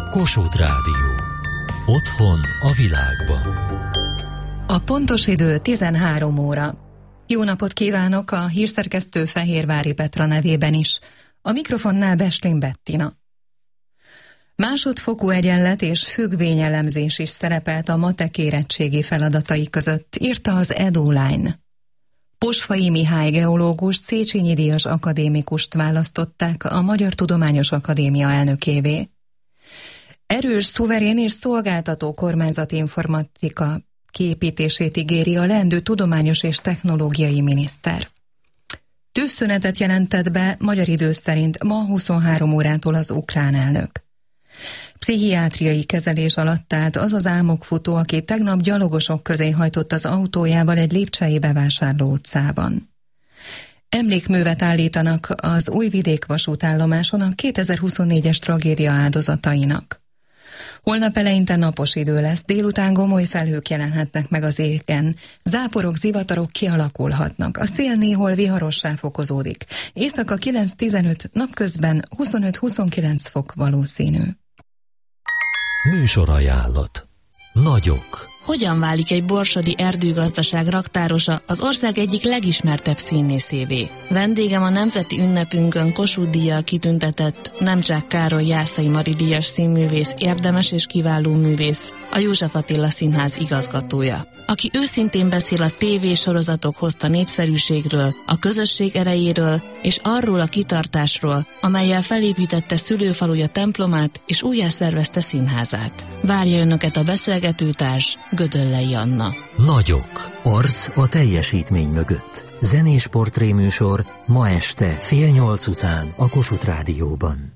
Kossuth Rádió. Otthon a világban. A pontos idő 13 óra. Jó napot kívánok a hírszerkesztő Fehérvári Petra nevében is. A mikrofonnál Beslin Bettina. Másodfokú egyenlet és függvényelemzés is szerepelt a matek érettségi feladatai között, írta az EduLine. Posfai Mihály geológus Széchenyi díjas akadémikust választották a Magyar Tudományos Akadémia elnökévé. Erős, szuverén és szolgáltató kormányzati informatika kiépítését ígéri a leendő tudományos és technológiai miniszter. Tűzszünetet jelentett be magyar idő szerint ma 23 órától az ukrán elnök. Pszichiátriai kezelés alatt állt az az álmokfutó, aki tegnap gyalogosok közé hajtott az autójával egy lipcsei bevásárló utcában. Emlékművet állítanak az Újvidék vasútállomáson a 2024-es tragédia áldozatainak. Holnap eleinte napos idő lesz, délután gomoly felhők jelenhetnek meg az égen, záporok, zivatarok kialakulhatnak, a szél néhol viharossá fokozódik, éjszaka 9-15, napközben 25-29 fok valószínű. Műsorajánlat. Nagyok. Hogyan válik egy borsodi erdőgazdaság raktárosa az ország egyik legismertebb színészévé? Vendégem a nemzeti ünnepünkön Kossuth-díjjal kitüntetett Nemcsák Károly Jászai Mari díjas színművész, érdemes és kiváló művész, a József Attila Színház igazgatója, aki őszintén beszél a tévésorozatok hozta népszerűségről, a közösség erejéről és arról a kitartásról, amellyel felépítette szülőfaluja templomát és újjászervezte színházát. Várja önöket a beszélgetőtárs, Gödöllei Anna. Nagyok. Arc a teljesítmény mögött. Zenés portréműsor ma este 7:30 után a Kossuth Rádióban.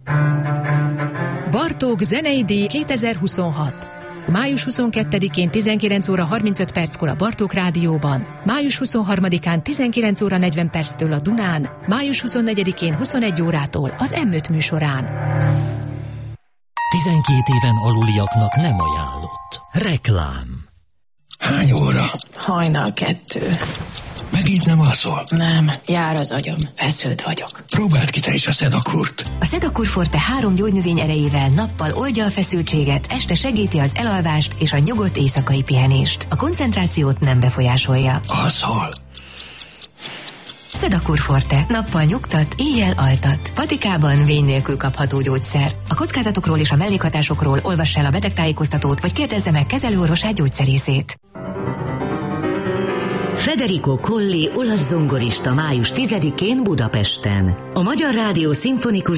Bartók zenei díj 2026. Május 22-én 19 óra 35 perckor a Bartók Rádióban, május 23-án 19 óra 40 perctől a Dunán, május 24-én 21 órától az M5 műsorán. 12 éven aluliaknak nem ajánlott. Reklám. Hány óra? Hajnal 2. Megint nem alszol? Nem, jár az agyam, feszült vagyok. Próbáld ki te is a Sedakurt. A Sedakur Forte 3 gyógynövény erejével nappal oldja a feszültséget, este segíti az elalvást és a nyugodt éjszakai pihenést. A koncentrációt nem befolyásolja. Alszol? Sedakur Forte. Nappal nyugtat, éjjel altat. Patikában vény nélkül kapható gyógyszer. A kockázatokról és a mellékhatásokról olvass el a betegtájékoztatót, vagy kérdezze meg kezelőorvosát, gyógyszerészét. Federico Colli olasz zongorista május 10-én Budapesten. A Magyar Rádió szimfonikus